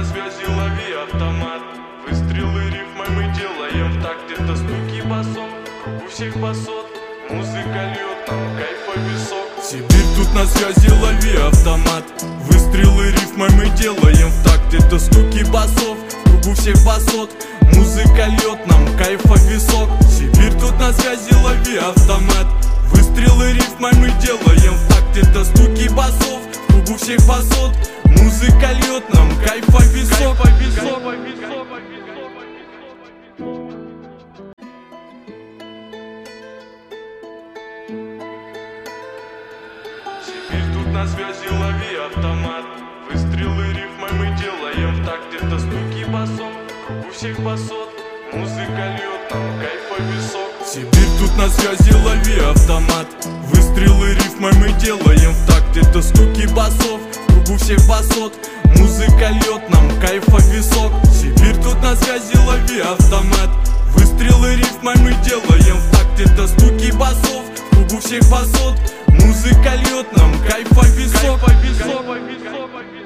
на связи, лови автомат. Выстрелы рифмой мы делаем в такт. Это стуки басов, у всех басот. Музыка льет нам кайфа висок. Сибирь тут на связи, лови автомат. Выстрелы рифмой мы делаем в такт. Это стуки басов, кругу всех басот. Музыка льет нам кайфа висок. Сибирь тут на связи, лови автомат. Выстрелы рифмой мы делаем в такт. Это стуки басов, кругу всех басот. Музыка льет нам кайфа висок. Сибирь тут на связи, лови автомат. Выстрелы рифмой мы делаем в такт. Это стуки басов, кругу всех басот. Музыка льет нам кайфа висок. Сибирь тут на связи, лови автомат. Выстрелы рифмой мы делаем в такт. Это стуки басов, кругу всех басот. Музыка льет нам кайфа висок. Сибирь тут на связи, лови автомат. Выстрелы рифмой мы делаем в такт. Это стуки басов, кругу всех басот. Музыка льет нам кайфа висок.